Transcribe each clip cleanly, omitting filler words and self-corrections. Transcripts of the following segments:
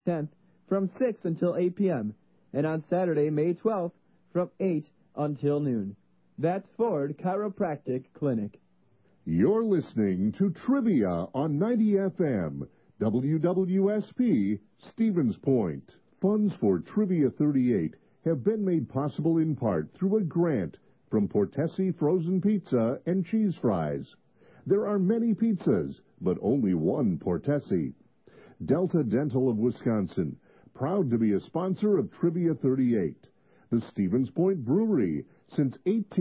10th, from 6 until 8 p.m., and on Saturday, May 12th, from 8 until noon. That's Ford Chiropractic Clinic. You're listening to Trivia on 90 FM, WWSP, Stevens Point. Funds for Trivia 38 have been made possible in part through a grant from Portesi Frozen Pizza and Cheese Fries. There are many pizzas, but only one Portesi. Delta Dental of Wisconsin, proud to be a sponsor of Trivia 38. The Stevens Point Brewery, since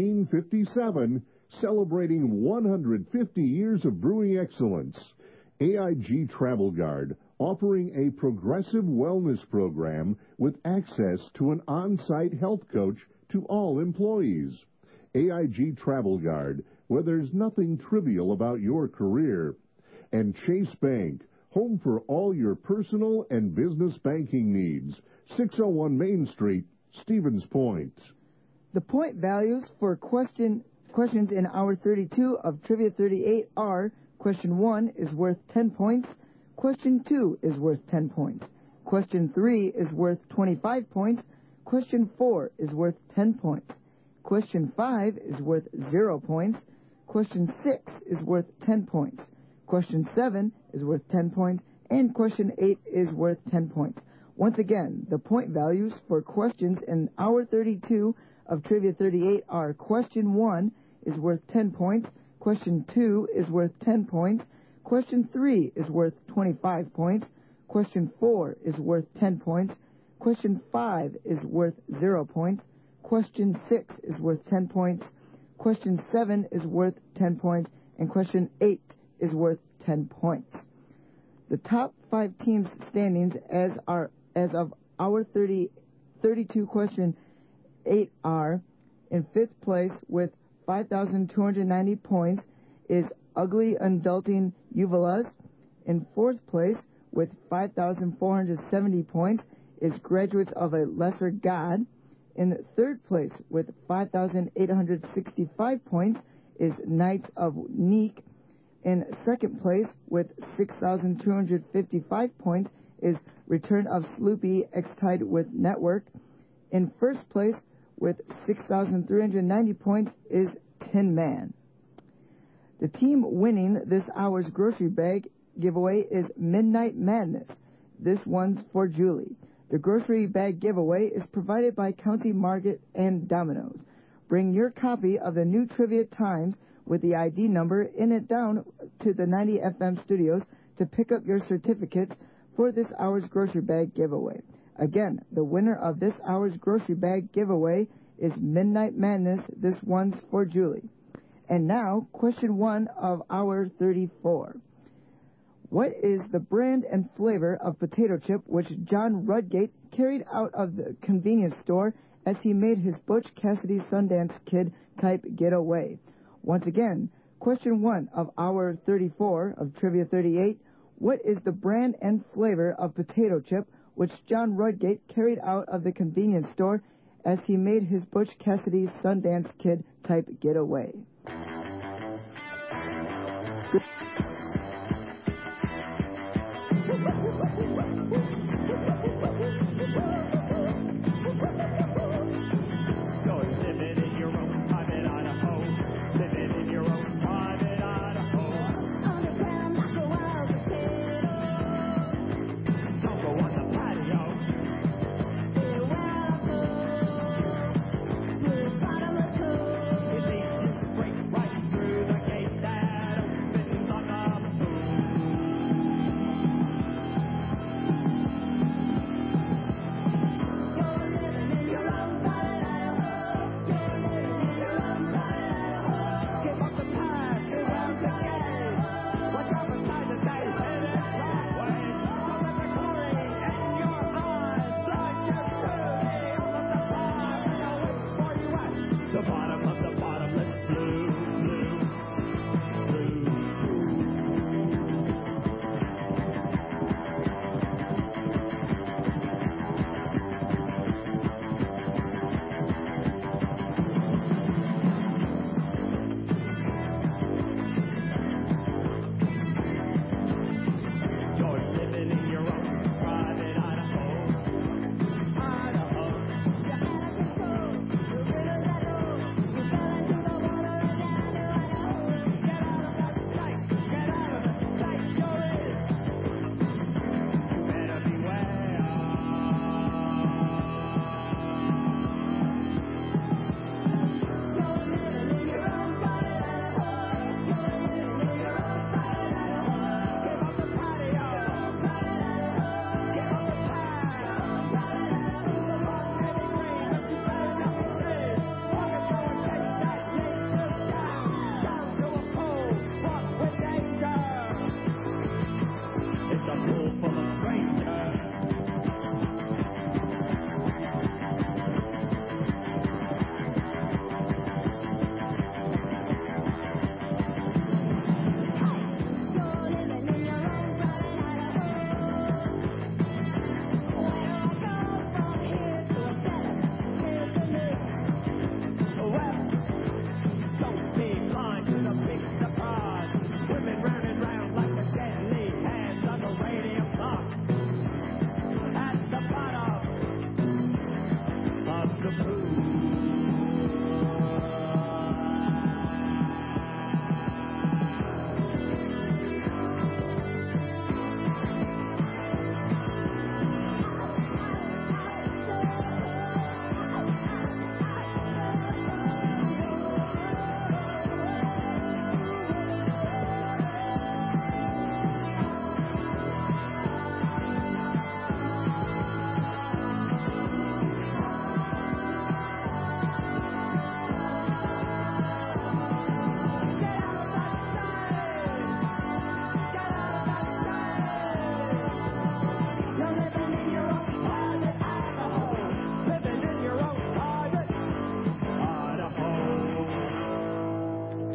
1857, celebrating 150 years of brewing excellence. AIG Travel Guard, offering a progressive wellness program with access to an on-site health coach to all employees. AIG Travel Guard, where there's nothing trivial about your career. And Chase Bank, home for all your personal and business banking needs. 601 Main Street, Stevens Point. The point values for questions in Hour 32 of Trivia 38 are: Question 1 is worth 10 points. Question 2 is worth 10 points. Question 3 is worth 25 points. Question 4 is worth 10 points. Question 5 is worth 0 points. Question 6 is worth 10 points. Question 7 is worth 10 points. And Question 8 is worth 10 points. Once again, the point values for questions in Hour 32 of Trivia 38 are: Question 1 is worth 10 points. Question 2 is worth 10 points. Question 3 is worth 25 points. Question 4 is worth 10 points. Question 5 is worth 0 points. Question 6 is worth 10 points. Question 7 is worth 10 points. And Question 8 is worth 10 points. The top 5 teams' standings as of Hour 32 Question 8 are: in 5th place with 5,290 points is Ugly Adulting Uvalas. In 4th place with 5,470 points is Graduates of a Lesser God. In 3rd place with 5,865 points is Knights of Neek. In 2nd place with 6,255 points is Return of Sloopy X-Tied with Network. In 1st place with 6,390 points is Tin Man. The team winning this hour's grocery bag giveaway is Midnight Madness. This one's for Julie. The grocery bag giveaway is provided by County Market and Domino's. Bring your copy of the new Trivia Times with the ID number in it down to the 90 FM studios to pick up your certificates for this hour's grocery bag giveaway. Again, the winner of this hour's grocery bag giveaway is Midnight Madness. This one's for Julie. And now, Question 1 of Hour 34. What is the brand and flavor of potato chip which John Rudgate carried out of the convenience store as he made his Butch Cassidy Sundance Kid type getaway? Once again, Question 1 of Hour 34 of Trivia 38. What is the brand and flavor of potato chip which John Rudgate carried out of the convenience store as he made his Butch Cassidy Sundance Kid type getaway?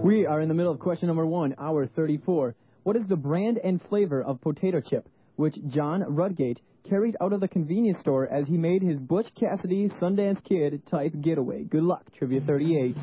We are in the middle of question number 1, hour 34. What is the brand and flavor of potato chip which John Rudgate carried out of the convenience store as he made his Butch Cassidy Sundance Kid type getaway? Good luck, Trivia 38.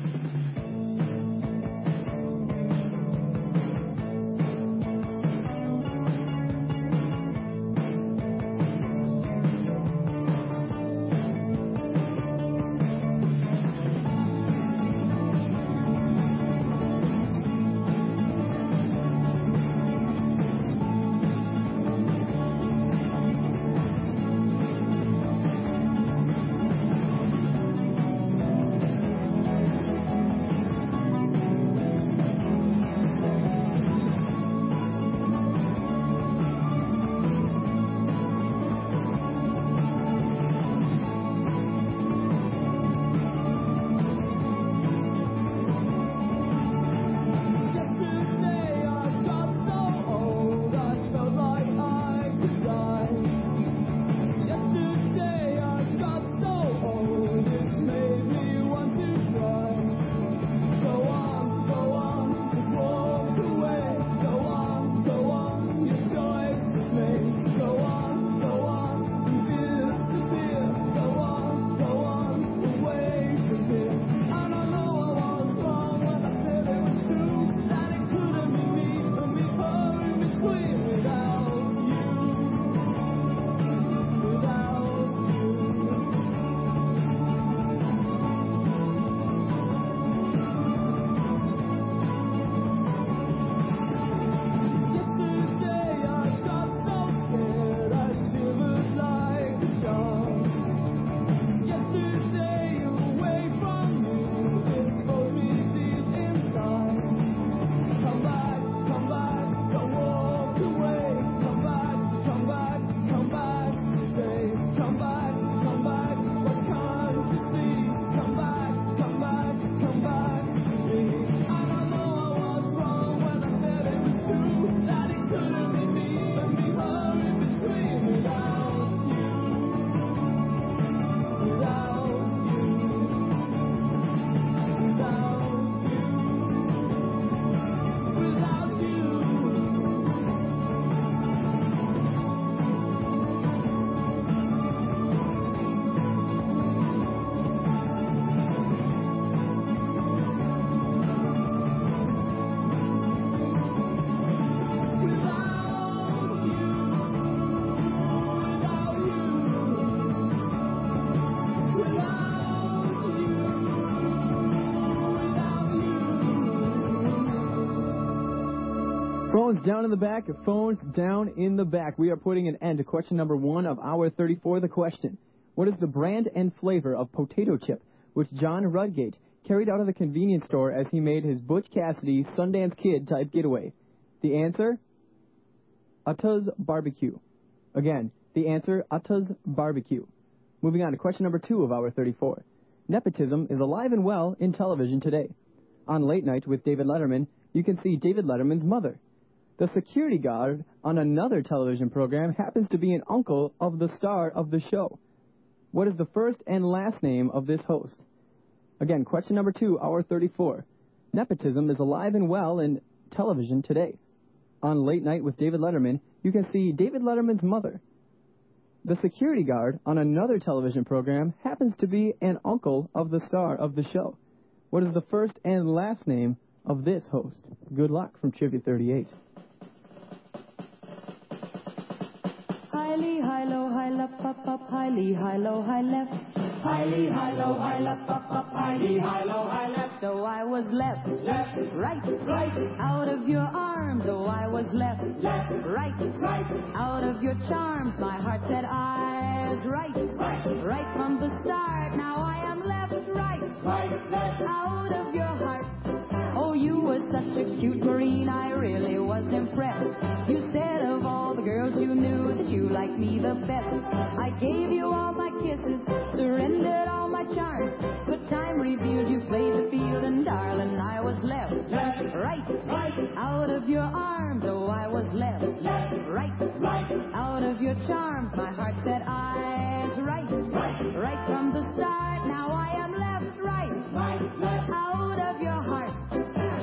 Phones down in the back. Phones down in the back. We are putting an end to question number 1 of hour 34. The question: what is the brand and flavor of potato chip which John Rudgate carried out of the convenience store as he made his Butch Cassidy Sundance Kid type getaway? The answer: Utta's Barbecue. Again, the answer: Utta's Barbecue. Moving on to question number 2 of hour 34. Nepotism is alive and well in television today. On Late Night with David Letterman, you can see David Letterman's mother. The security guard on another television program happens to be an uncle of the star of the show. What is the first and last name of this host? Again, question number 2, hour 34. Nepotism is alive and well in television today. On Late Night with David Letterman, you can see David Letterman's mother. The security guard on another television program happens to be an uncle of the star of the show. What is the first and last name of this host? Good luck from Trivia 38. High-lee, high-low, high-left, up, high-lee, high-low, high-left. High-lee, high-low, high-left, up, high-lee, high-low, high-left. So I was left, right, out of your arms. Oh, I was left, right, out of your charms. My heart said I was right from the start. Now I am left, right, out of your heart. Oh, you were such a cute Marine, I really was impressed. You said of all the girls you knew that you liked me the best. I gave you all my kisses, surrendered all my charms, but time revealed you played the field, and darling, I was left, right, out of your arms. Oh, I was left, right, out of your charms. My heart said I was right from the start. Now I am left, right, out of your heart.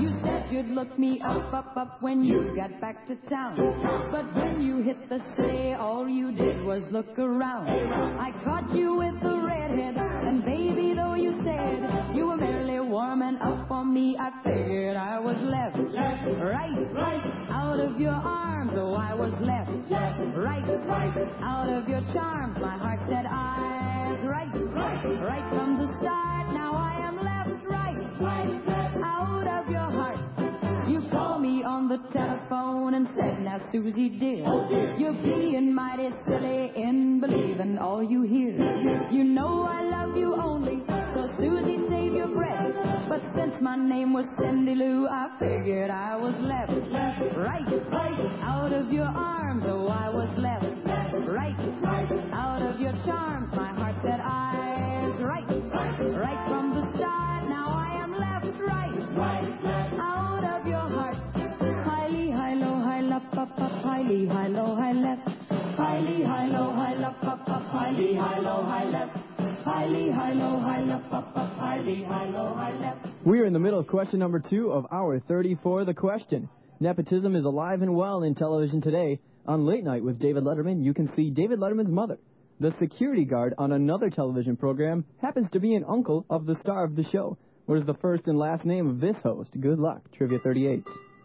look me up when you got back to town. But when you hit the city, all you did was look around. I caught you with the redhead, and baby, though you said you were merely warming up for me, I figured I was left, right, out of your arms. Oh, I was left, right, out of your charms. My heart said I was right from the start. Now I am left, right, out of your heart. You called me on the telephone and said, now Susie dear, you're being mighty silly in believing all you hear. You know I love you only, so Susie save your breath. But since my name was Cindy Lou, I figured I was left, right, out of your arms. Oh, I was left, right, out of your charms. My heart said I was right from the start. Now I am left, right, out of your heart. Hi-lee, hi-lo, hi-lop, up, hi-lee, hi-lo, hi-left. Hi-lee, hi-lo, hi-lop, up, hi-lee, hi-lo, hi-left. Hi-lee, hi-lo, hi-lop, up, hi-lee, hi-lo, hi-left. We are in the middle of question number 2 of hour 34, The Question. Nepotism is alive and well in television today. On Late Night with David Letterman, you can see David Letterman's mother. The security guard on another television program happens to be an uncle of the star of the show. What is the first and last name of this host? Good luck. Trivia 38.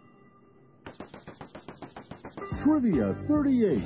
Trivia 38.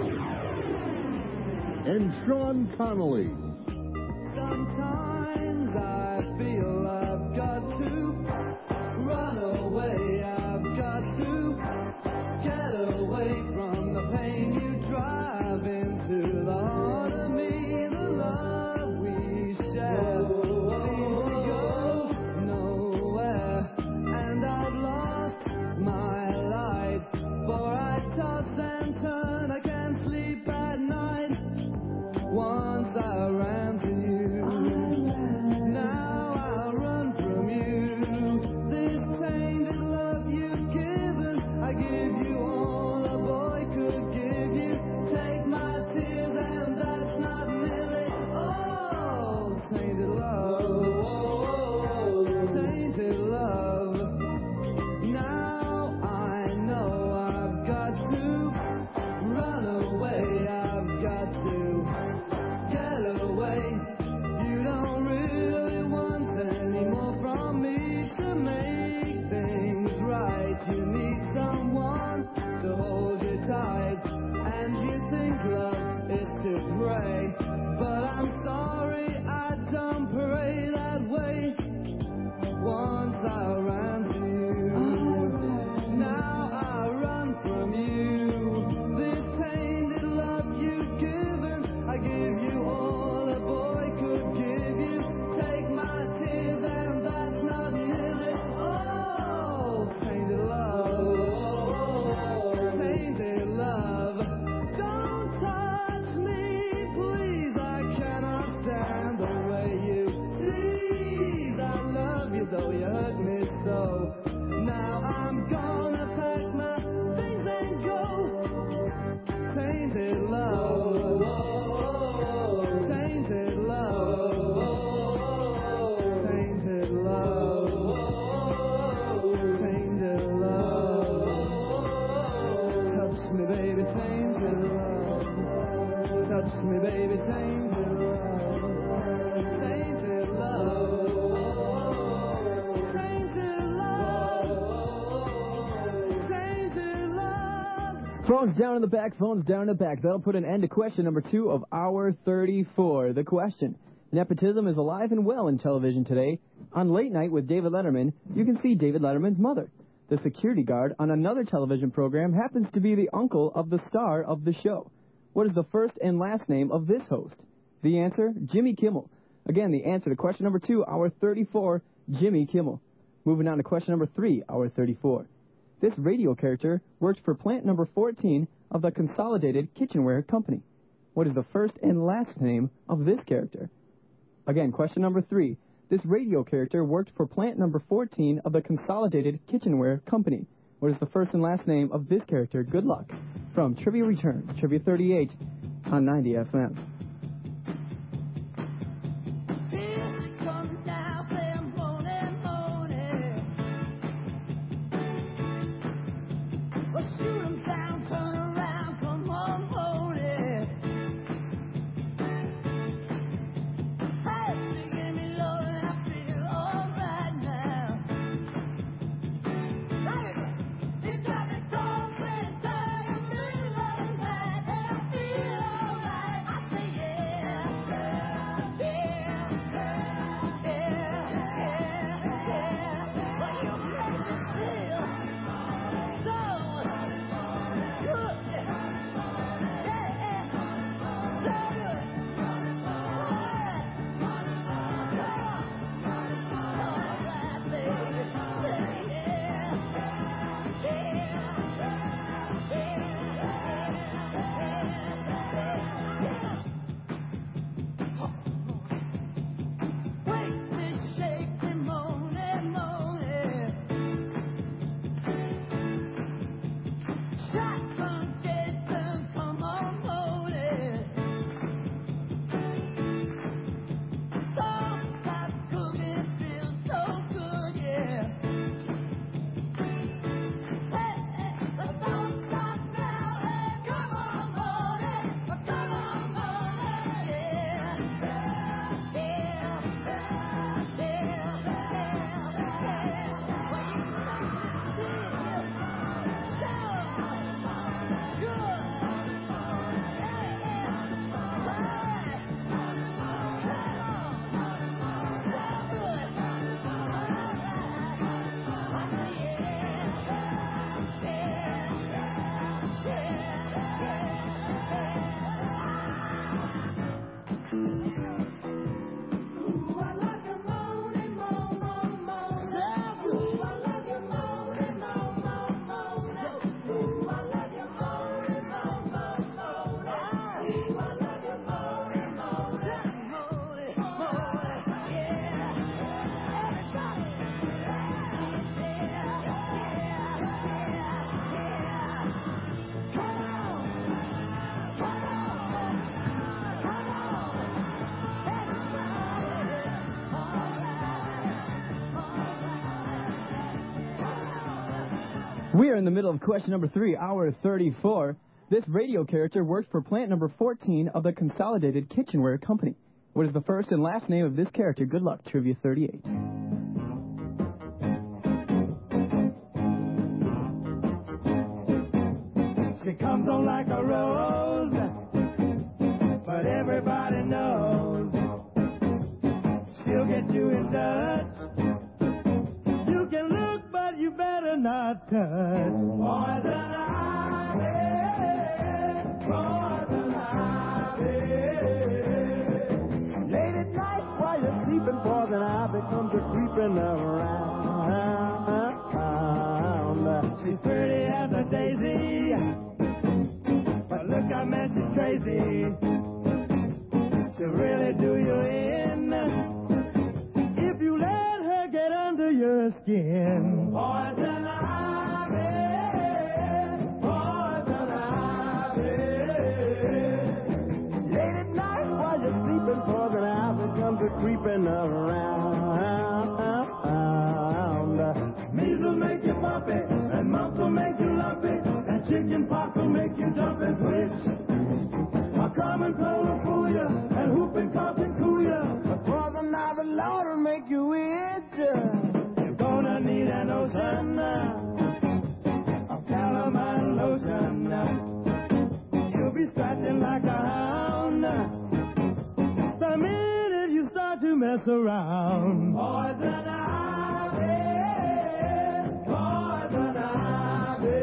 And Sean Connolly. Sometimes I feel I've got to run away. I've got to get away from the pain you drive into the heart of me. The love we share seems to go nowhere, and I've lost my life, for I toss and turn. I can't sleep at night. Once I ran to you, now I run from you. This tainted love you've given, I give you all a boy could give you. Take my tears and that's not nearly all. Tainted love. Now I know I've got to run away. I've got to get away. You don't really want any more from me to make things right. You need someone to hold you tight, and you think love is to pray. But I'm sorry, I don't pray that way. Once I ran to you, now I run from you. This tainted love you've given, I give you all a boy could give you. Take my tears and that's not nearly all. Tainted love. Don't touch me, please. I cannot stand the way you please. I love you though you hurt me so. Now I'm gonna pack my things and go. Tainted love. Tainted love. Tainted love. Tainted love. Touch me, baby, tainted love. Touch me, baby, tainted love. Tainted love. Tainted love. Tainted love. Phones down in the back, phones down in the back. That'll put an end to question number 2 of hour 34. The Question. Nepotism is alive and well in television today. On Late Night with David Letterman, you can see David Letterman's mother. The security guard on another television program happens to be the uncle of the star of the show. What is the first and last name of this host? The answer, Jimmy Kimmel. Again, the answer to question number 2, hour 34, Jimmy Kimmel. Moving on to question number 3, hour 34. This radio character worked for plant number 14 of the Consolidated Kitchenware Company. What is the first and last name of this character? Again, question number 3. This radio character worked for plant number 14 of the Consolidated Kitchenware Company. What is the first and last name of this character? Good luck. From Trivia Returns, Trivia 38 on 90 FM. We are in the middle of question number 3, hour 34. This radio character worked for plant number 14 of the Consolidated Kitchenware Company. What is the first and last name of this character? Good luck, Trivia 38. She comes on like a rose, but everybody knows she'll get you in touch. You can look, but you better not touch. Poison ivy, poison ivy. Late at night while you're sleeping, poison ivy comes a creeping around. She's pretty as a daisy, but look, I meant she's crazy. She'll really do you in if you let her get under your skin. Poison ivy, poison ivy. Late at night while you're sleeping, poison ivy comes a creeping around. Measles make you bumpy, and mumps will make you lumpy, and chicken pox will make you jump and twitch. A common cold will fool you, and whooping cough and cool you. A poison ivy Lord will make you itch. You're gonna need an ocean of calamine lotion. You'll be scratching like a hound the minute you start to mess around. Poison ivy, poison ivy.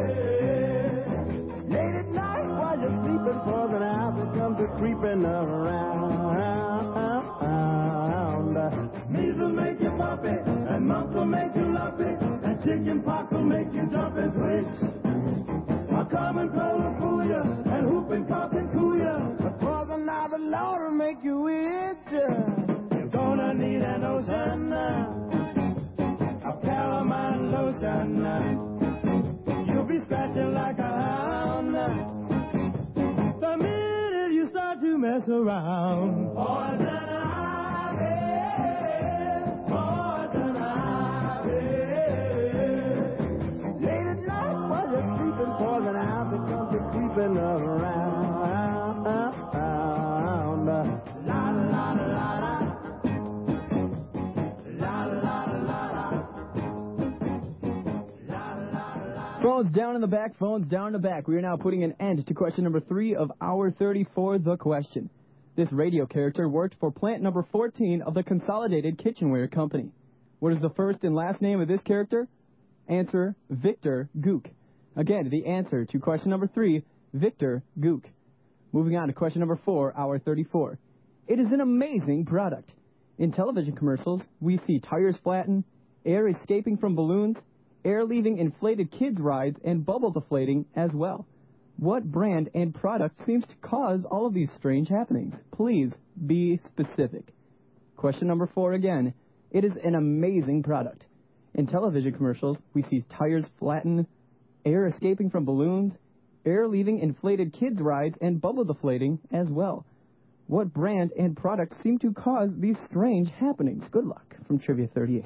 Late at night while you're sleeping, poison ivy comes a creeping around. Measles make you bumpy, and mumps will make you lumpy, and chicken pox will make you jump and twitch. A common cold will fool you, and whooping cough and cool you. A poison ivy Lord will make you itch. You're gonna need an ocean of calamine lotion. You'll be scratching like a hound the minute you start to mess around. Poison ivy, poison ivy. Late at night while you're sleeping, poison ivy comes a creeping around. La la la la la. La la la la. Phones down in the back, phones down in the back. We are now putting an end to question number 3 of hour 34, the question. This radio character worked for plant number 14 of the Consolidated Kitchenware Company. What is the first and last name of this character? Answer, Victor Gook. Again, the answer to question number 3, Victor Gook. Moving on to question number 4, hour 34. It is an amazing product. In television commercials, we see tires flatten, air escaping from balloons, air leaving inflated kids' rides, and bubble deflating as well. What brand and product seems to cause all of these strange happenings? Please be specific. Question number 4 again. It is an amazing product. In television commercials, we see tires flatten, air escaping from balloons, air leaving inflated kids' rides, and bubble deflating as well. What brand and product seem to cause these strange happenings? Good luck from Trivia 38.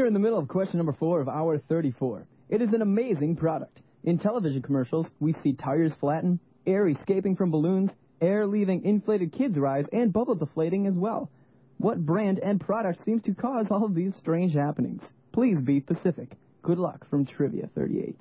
are in the middle of question number 4 of hour 34. It is an amazing product. In television commercials, we see tires flatten, air escaping from balloons, air leaving inflated kids' rides, and bubble deflating as well. What brand and product seems to cause all of these strange happenings? Please be specific. Good luck from Trivia 38.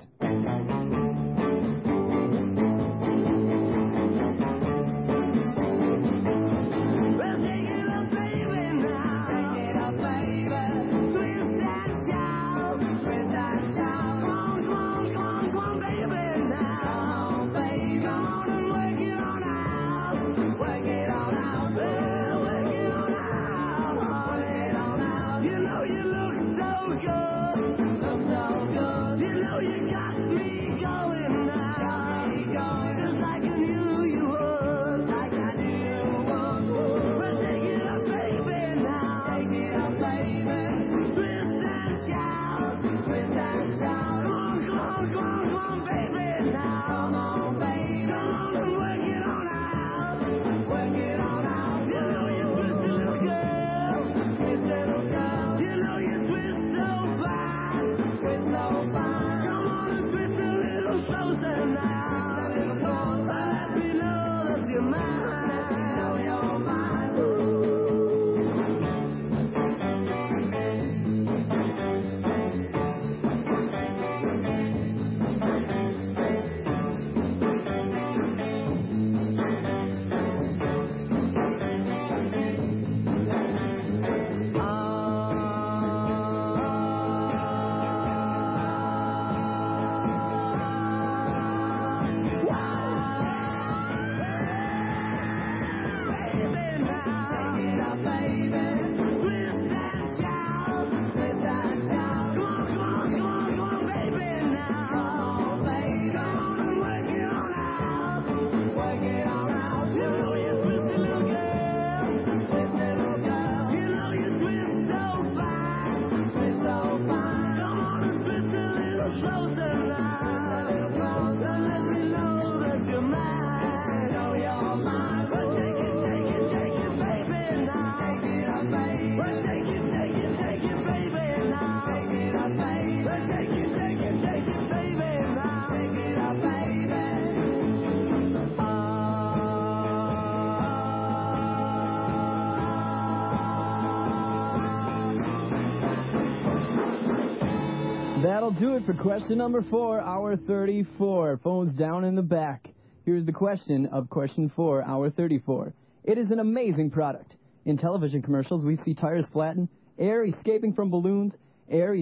That'll do it for question number 4, hour 34. Phones down in the back. Here's the question of question 4, hour 34. It is an amazing product. In television commercials, we see tires flatten, air escaping from balloons, air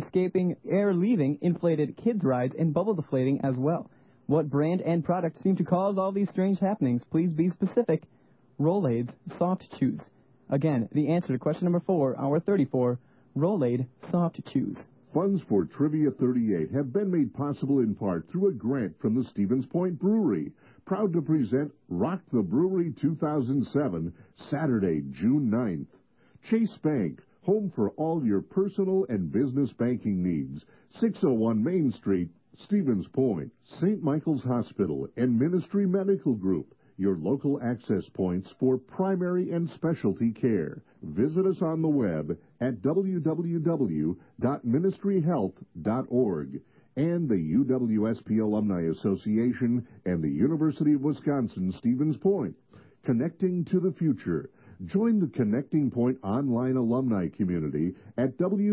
leaving inflated kids' rides, and bubble deflating as well. What brand and product seem to cause all these strange happenings? Please be specific. Rolaids Soft Chews. Again, the answer to question number 4, hour 34, Rolaid Soft Chews. Funds for Trivia 38 have been made possible in part through a grant from the Stevens Point Brewery. Proud to present Rock the Brewery 2007, Saturday, June 9th. Chase Bank, home for all your personal and business banking needs. 601 Main Street, Stevens Point. St. Michael's Hospital and Ministry Medical Group, your local access points for primary and specialty care. Visit us on the web at www.ministryhealth.org. And the UWSP Alumni Association and the University of Wisconsin Stevens Point. Connecting to the future. Join the Connecting Point online alumni community at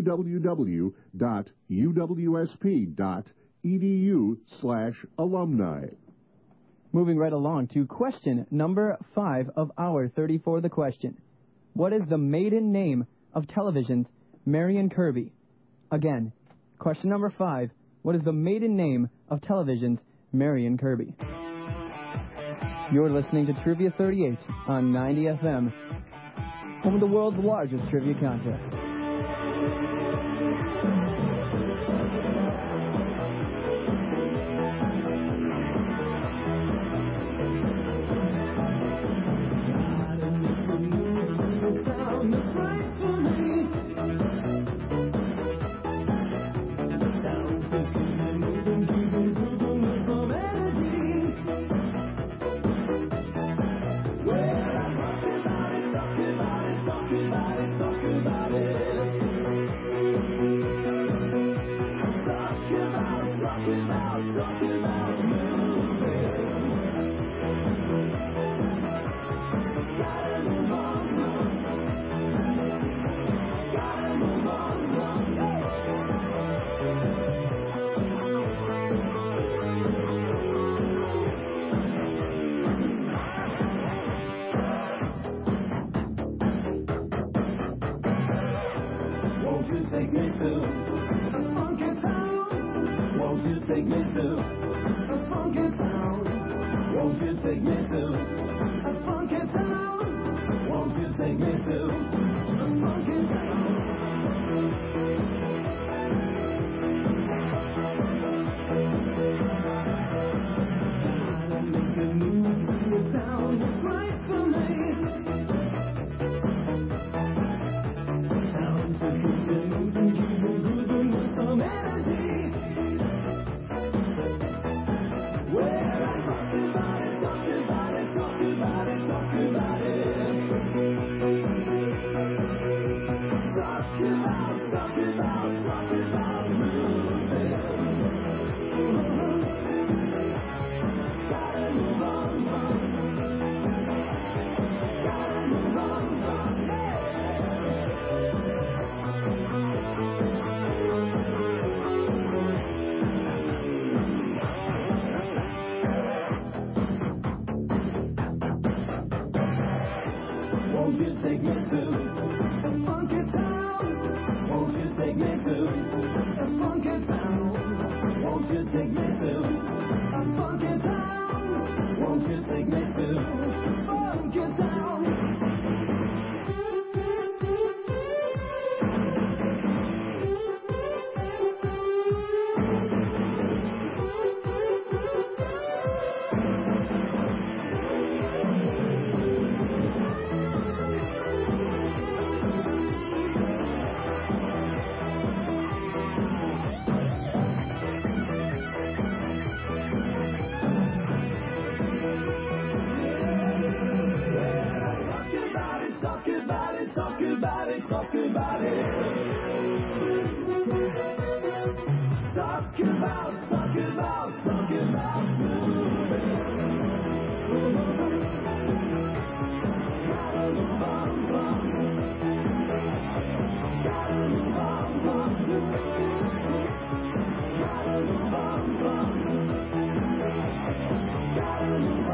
www.uwsp.edu/alumni. Moving right along to question number 5 of hour 34, the question. What is the maiden name of television's Marion Kirby? Again, question number 5. What is the maiden name of television's Marion Kirby? You're listening to Trivia 38 on 90 FM, home of the world's largest trivia contest. Talk about it. take me to a funky town? Won't you take me to a funky town? Won't you take me to a funky town? Gotta make a move in the town that's right for me. Town to keep it moving, keep it grooving with some energy. Where I talk about it, talk about it, talk about it, talk about it. Talk about moving. Gotta move on, gotta move on, Won't you take me to a funky town? Won't you take me to a funky town? Won't you take me to a funky town? Won't you take me to a funky town? Talk about it, talk about it, talk about it. Talk about moving. Gotta move on, gotta move on, gotta move on, gotta move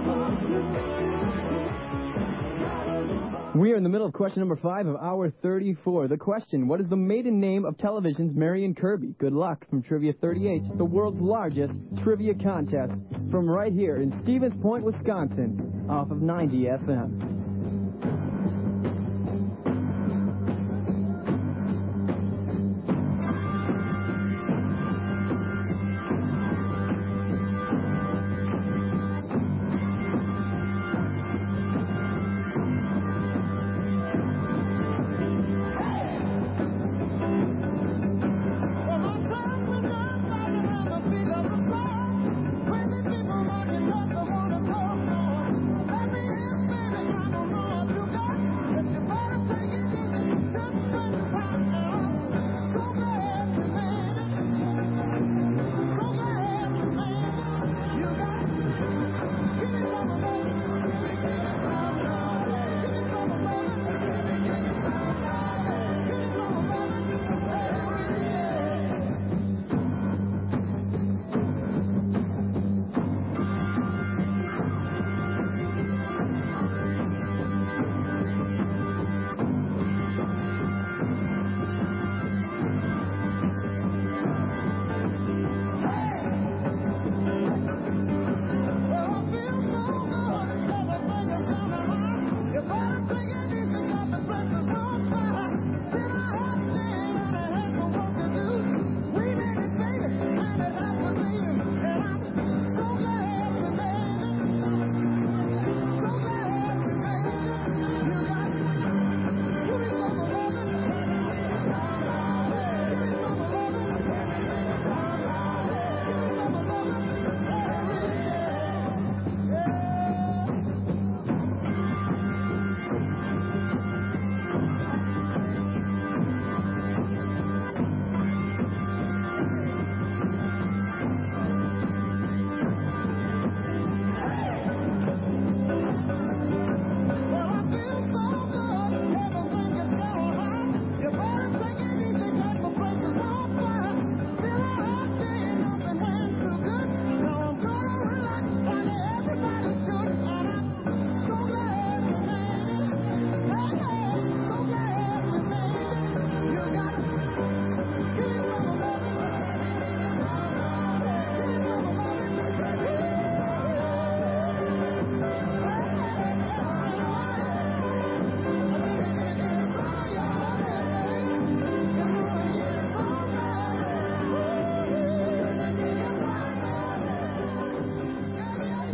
on. We are in the middle of question number 5 of hour 34. The question, what is the maiden name of television's Marion Kirby? Good luck from Trivia 38, the world's largest trivia contest, from right here in Stevens Point, Wisconsin, off of 90 FM. Crazy people rocking, but they wanna talk more. Let me in, baby,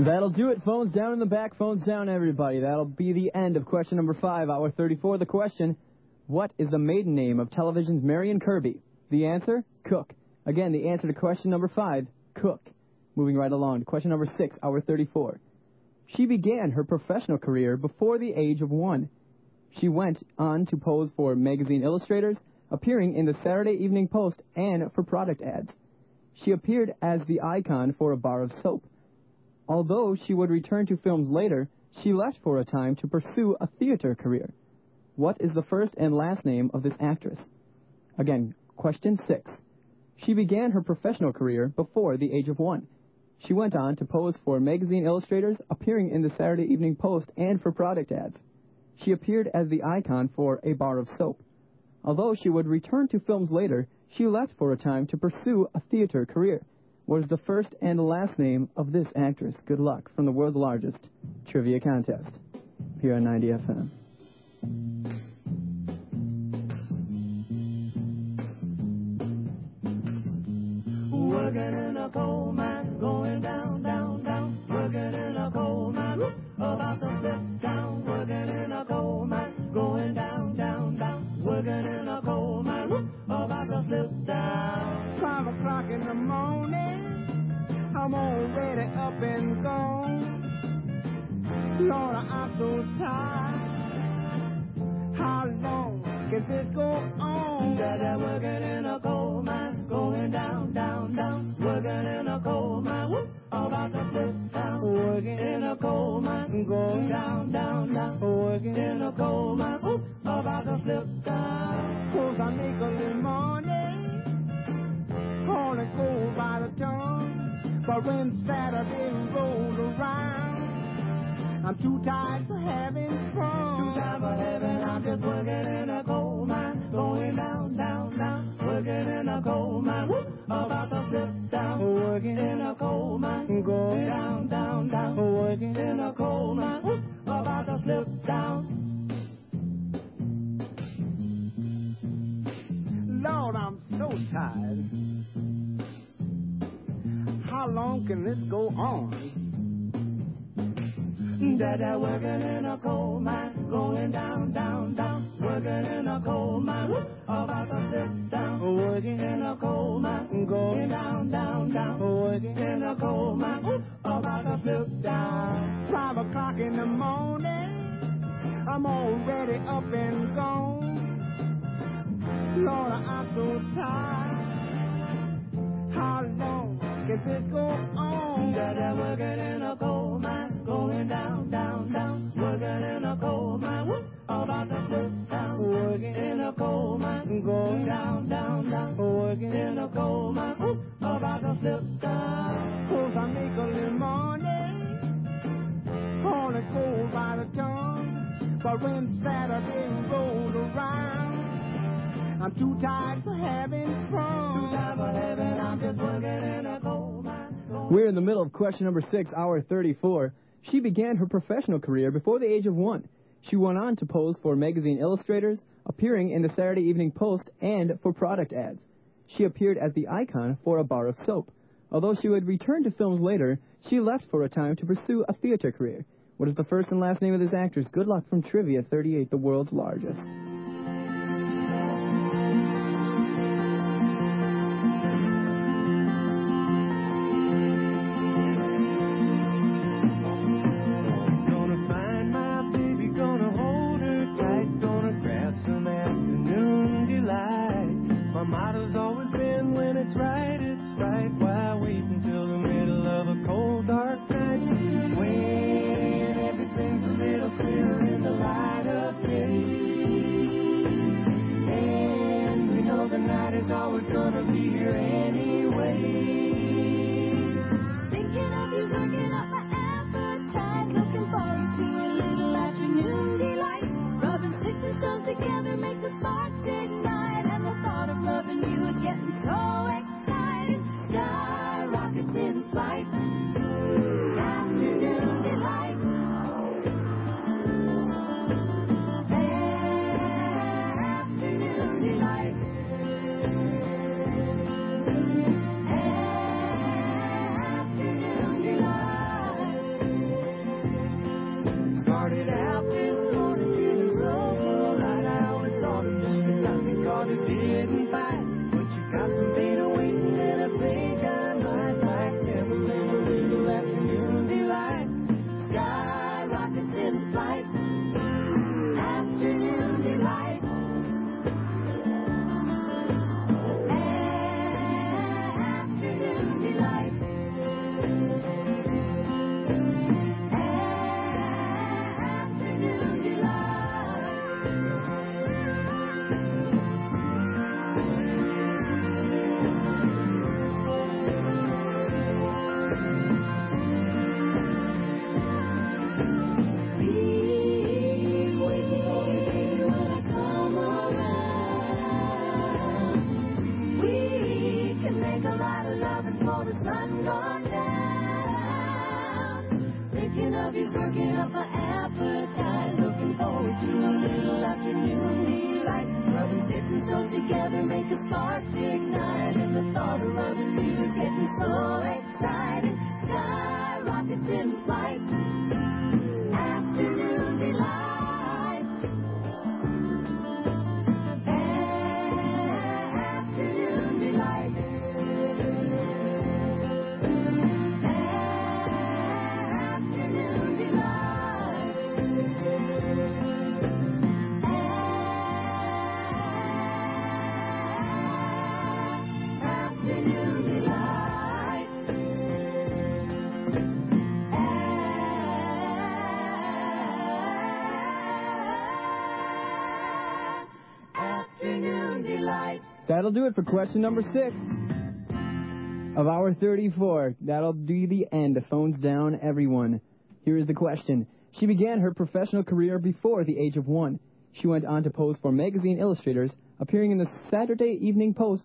That'll do it. Phones down in the back. Phones down, everybody. That'll be the end of question number 5, hour 34. The question, what is the maiden name of television's Marion Kirby? The answer, Cook. Again, the answer to question number 5, Cook. Moving right along to question number 6, hour 34. She began her professional career before the age of 1. She went on to pose for magazine illustrators, appearing in the Saturday Evening Post and for product ads. She appeared as the icon for a bar of soap. Although she would return to films later, she left for a time to pursue a theater career. What is the first and last name of this actress? Again, question 6. She began her professional career before the age of 1. She went on to pose for magazine illustrators, appearing in the Saturday Evening Post and for product ads. She appeared as the icon for a bar of soap. Although she would return to films later, she left for a time to pursue a theater career. What is the first and last name of this actress? Good luck from the world's largest trivia contest here on 90 FM. Working in a coal mine, going down, down, down. Working in a coal mine, about to slip down. Working in a coal mine, going down, down, down. Working in a coal mine, about to slip down. 5 o'clock in the morning, I'm already up and gone. Lord, I'm so tired. How long can this go on? Dada working in a coal mine, going down, down, down. Working in a coal mine, about to slip down. Working in a coal mine, going down, down, down. Working in a coal mine, about to slip down. 'Cause I make a little money, hauling coal by the ton. But when Saturday rolls around, I'm too tired for having fun. Too tired for having, I'm just working in a coal mine, going down, down, down. Working in a coal mine, about to slip down. Working in a coal mine, going down, down, down. Working in a coal mine, about to slip down. Lord, I'm so tired. How long can this go on? Dada working in a coal mine, going down, down, down. Working in a coal mine, about to sit down. Working in a coal mine, going down, down, down. Working in a coal mine, about to flip down. 5 o'clock in the morning, I'm already up and gone. Lord, I'm so tired. How long can this go on? Dada working in a coal mine, going down, down, down. Working in a coal mine, about to slip down. Working in a coal mine, going down, down, down. Working in a coal mine, about to slip down. 'Cause I make a little money, hauling coal by the ton. But when Saturday rolls around, I'm too tired for having fun. Too tired for having, I'm just working in a coal mine. We're in the middle of question number 6, hour 34. She began her professional career before the age of 1. She went on to pose for magazine illustrators, appearing in the Saturday Evening Post and for product ads. She appeared as the icon for a bar of soap. Although she would return to films later, she left for a time to pursue a theater career. What is the first and last name of this actress? Good luck from Trivia 38, the world's largest. My motto's always been, when it's right, why wait until the middle of a cold, dark night? When everything's a little clearer in the light of day. flight. Afternoon delight. Afternoon delight. Afternoon working up an appetite, looking forward to a little afternoon delight. Rubbing, sitting so together, make a spark ignite. And the thought of rubbing is getting so exciting. Sky rockets in flight. Afternoon delight. Afternoon delight. That'll do it for question number 6 of hour 34. That'll be the end. Phones down, everyone. Here is the question. She began her professional career before the age of 1. She went on to pose for magazine illustrators, appearing in the Saturday Evening Post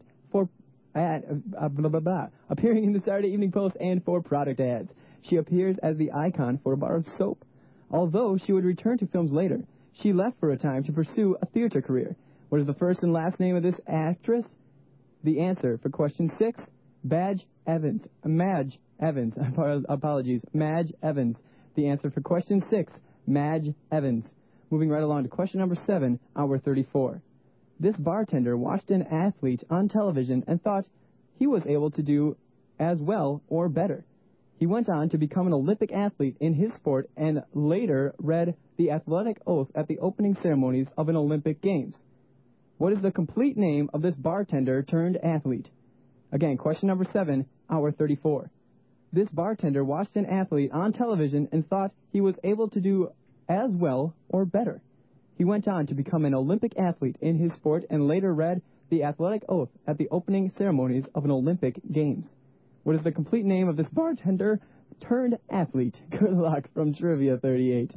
appearing in the Saturday Evening Post and for product ads. She appears as the icon for a bar of soap. Although she would return to films later, she left for a time to pursue a theater career. What is the first and last name of this actress? The answer for question 6, Madge Evans. Madge Evans. Apologies. Madge Evans. The answer for question 6, Madge Evans. Moving right along to question number 7, hour 34. This bartender watched an athlete on television and thought he was able to do as well or better. He went on to become an Olympic athlete in his sport and later read the athletic oath at the opening ceremonies of an Olympic Games. What is the complete name of this bartender turned athlete? Again, question number 7, hour 34. This bartender watched an athlete on television and thought he was able to do as well or better. He went on to become an Olympic athlete in his sport and later read the athletic oath at the opening ceremonies of an Olympic Games. What is the complete name of this bartender turned athlete? Good luck from Trivia 38.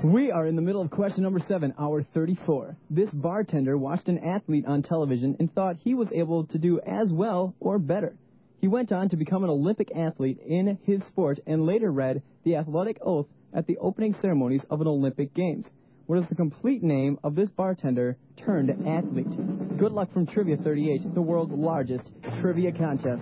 We are in the middle of question number 7, hour 34. This bartender watched an athlete on television and thought he was able to do as well or better. He went on to become an Olympic athlete in his sport and later read the athletic oath at the opening ceremonies of an Olympic Games. What is the complete name of this bartender turned athlete? Good luck from Trivia 38, the world's largest trivia contest.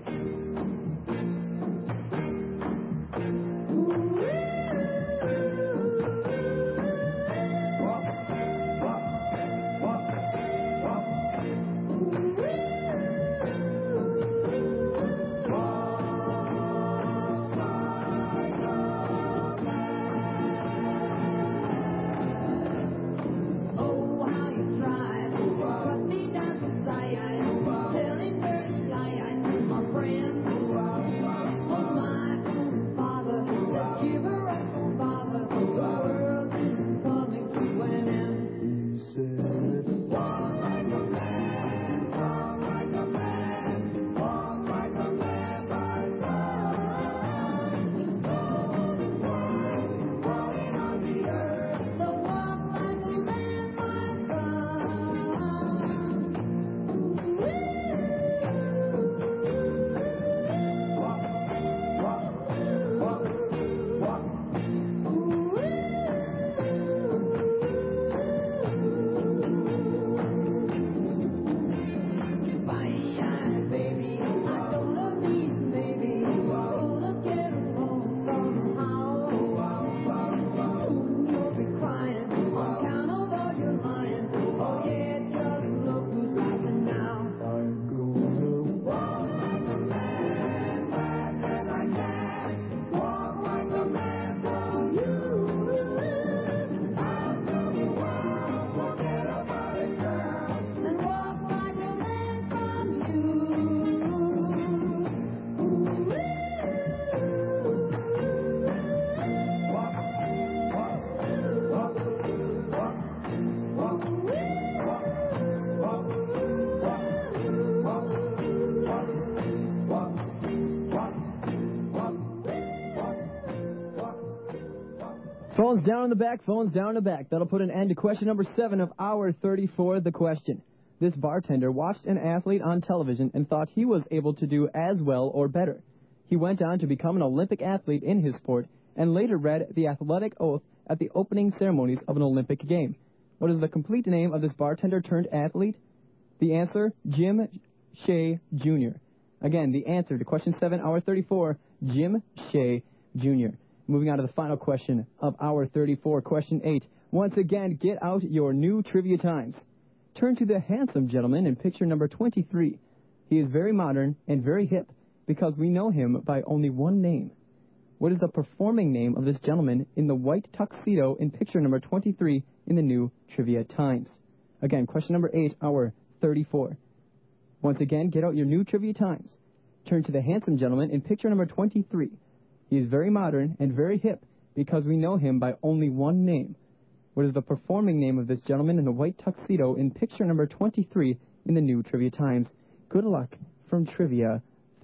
Phones down in the back, phones down in the back. That'll put an end to question number 7 of hour 34, the question. This bartender watched an athlete on television and thought he was able to do as well or better. He went on to become an Olympic athlete in his sport and later read the athletic oath at the opening ceremonies of an Olympic game. What is the complete name of this bartender turned athlete? The answer, Jim Shea Jr. Again, the answer to question 7, hour 34, Jim Shea Jr. Moving on to the final question of hour 34, question 8. Once again, get out your new trivia times. Turn to the handsome gentleman in picture number 23. He is very modern and very hip because we know him by only one name. What is the performing name of this gentleman in the white tuxedo in picture number 23 in the new trivia times? Again, question number 8, hour 34. Once again, get out your new trivia times. Turn to the handsome gentleman in picture number 23. He is very modern and very hip because we know him by only one name. What is the performing name of this gentleman in the white tuxedo in picture number 23 in the new Trivia Times? Good luck from Trivia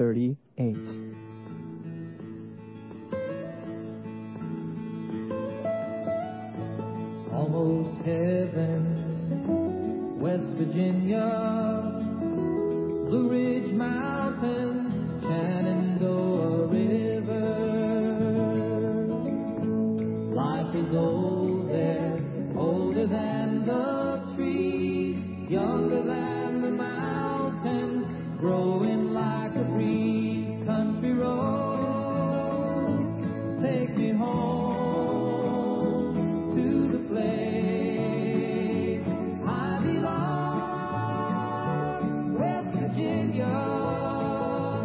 38. Almost heaven, West Virginia, Blue Ridge Mountains, Shenandoah River. Life is old there, older than the trees, younger than the mountains, growing like a breeze. Country road, take me home to the place I belong, West Virginia.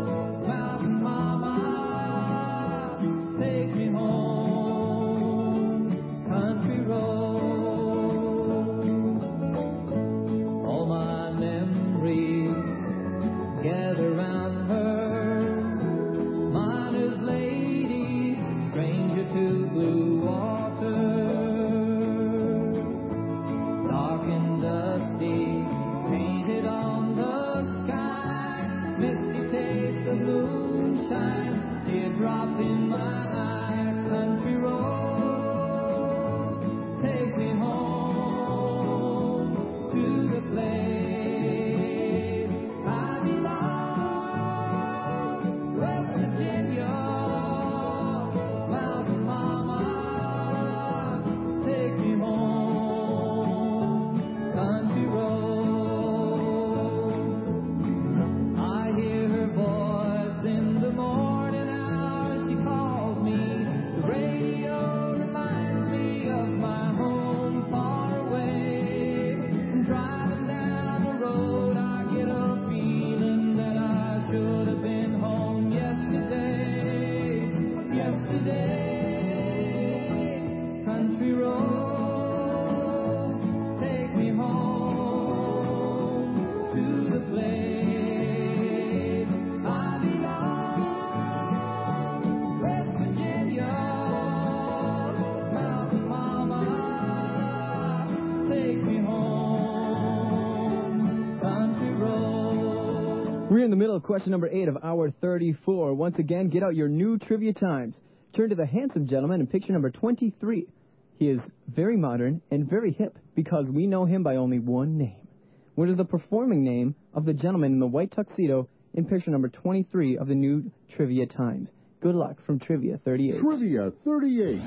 in the middle of question number 8 of hour 34. Once again, get out your new trivia times. Turn to the handsome gentleman in picture number 23. He is very modern and very hip because we know him by only one name. What is the performing name of the gentleman in the white tuxedo in picture number 23 of the new trivia times? Good luck from Trivia 38. Trivia 38.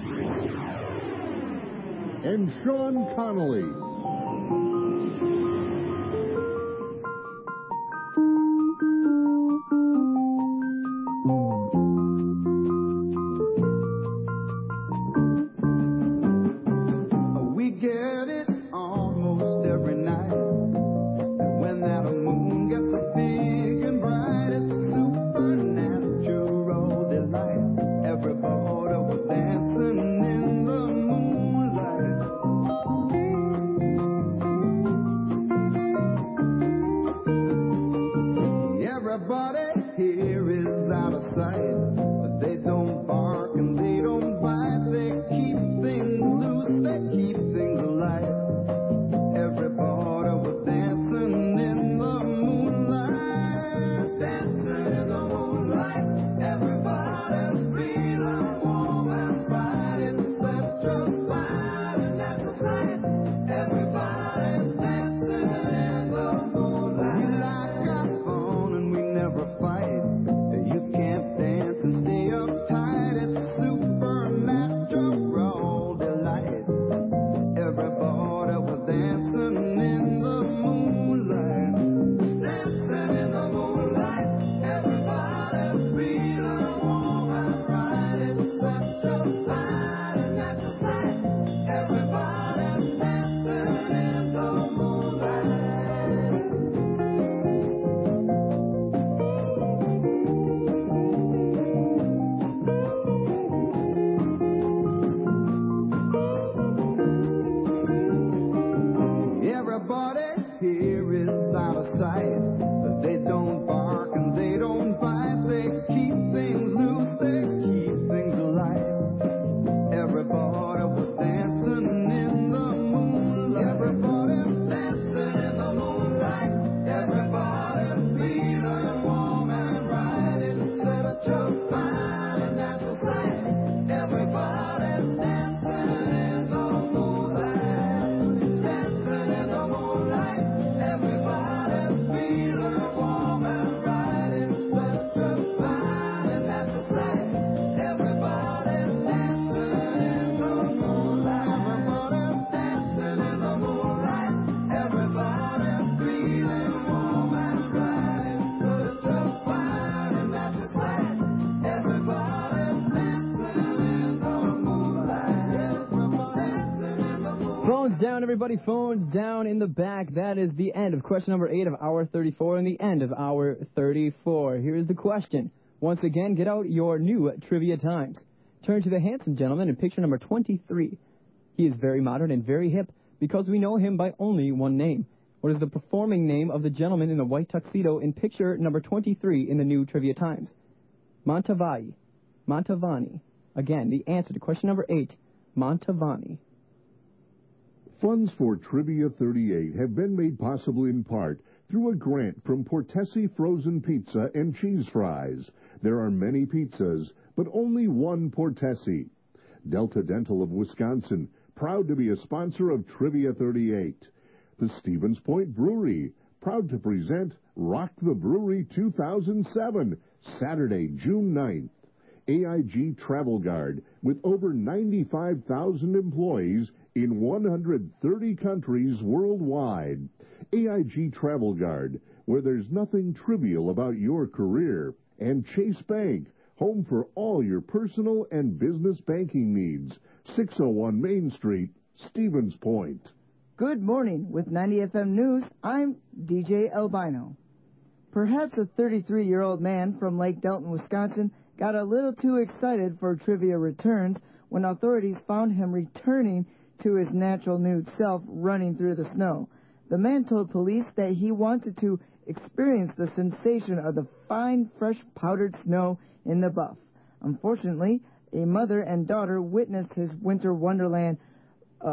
And Sean Connolly. We get it almost every night. And when that moon gets so big and bright, it's a supernatural delight. Everybody was dancing in the moonlight. Everybody here is out of sight, but they don't bark and they don't bite. They keep things loose, they keep things alive. Everybody was dancing in the moonlight, dancing in the moonlight. Everybody's feeling warm and bright. It's such a fine and natural sight. Everybody's dancing in the moonlight. We like our fun and we never fight. You can't dance and stay uptight. It's supernatural delight. Everybody was dancing in the moonlight, dancing in the moonlight. Everybody's feeling warm and bright. It's such a fine and natural sight. Everybody's dancing in the moonlight. Everybody here is out of sight, but they don't bark and they don't bite. They keep things loose, they keep things alive. Everybody was dancing in the moonlight. Everybody's dancing in the moonlight. Everybody's feeling warm and bright. It's such a fine and natural sight. Everybody's dancing in the moonlight, dancing in the moonlight. Everybody's feeling warm and bright. It's such a fine and natural sight. Everybody's dancing in the moonlight. Everybody's dancing in the moonlight. Everybody's feeling warm and bright. It's such a fine and natural sight. Everybody's dancing in the moonlight. Everybody's dancing in the moonlight. Phones down, everybody. Phones down in the back. That is the end of question number 8 of hour 34 and the end of hour 34. Here's the question. Once again, get out your new trivia times. Turn to the handsome gentleman in picture number 23. He is very modern and very hip because we know him by only one name. What is the performing name of the gentleman in the white tuxedo in picture number 23 in the new trivia times? Montavani. Again, the answer to question number 8, Montavani. Funds for Trivia 38 have been made possible in part through a grant from Portesi Frozen Pizza and Cheese Fries. There are many pizzas, but only one Portesi. Delta Dental of Wisconsin, proud to be a sponsor of Trivia 38. The Stevens Point Brewery, proud to present Rock the Brewery 2007, Saturday, June 9th. AIG Travel Guard, with over 95,000 employees in 130 countries worldwide. AIG Travel Guard, where there's nothing trivial about your career. And Chase Bank, home for all your personal and business banking needs. 601 Main Street, Stevens Point. Good morning. With 90 FM News, I'm DJ Albino. Perhaps a 33-year-old man from Lake Delton, Wisconsin, got a little too excited for trivia returns when authorities found him returning to his natural nude self running through the snow. The man told police that he wanted to experience the sensation of the fine, fresh, powdered snow in the buff. Unfortunately, a mother and daughter witnessed his Winter Wonderland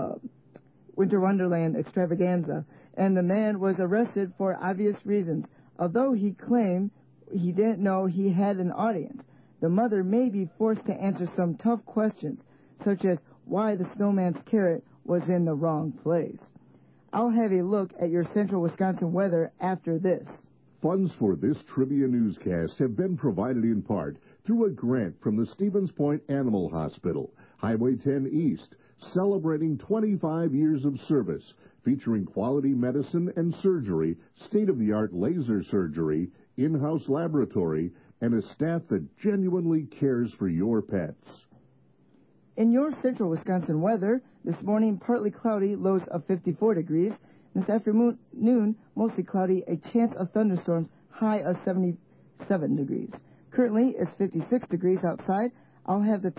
extravaganza, and the man was arrested for obvious reasons. Although he claimed he didn't know he had an audience, the mother may be forced to answer some tough questions, such as why the snowman's carrot was in the wrong place. I'll have a look at your central Wisconsin weather after this. Funds for this trivia newscast have been provided in part through a grant from the Stevens Point Animal Hospital, Highway 10 East, celebrating 25 years of service, featuring quality medicine and surgery, state-of-the-art laser surgery, in-house laboratory, and a staff that genuinely cares for your pets. In your central Wisconsin weather, this morning partly cloudy, lows of 54 degrees. This afternoon, mostly cloudy, a chance of thunderstorms, high of 77 degrees. Currently, it's 56 degrees outside. I'll have the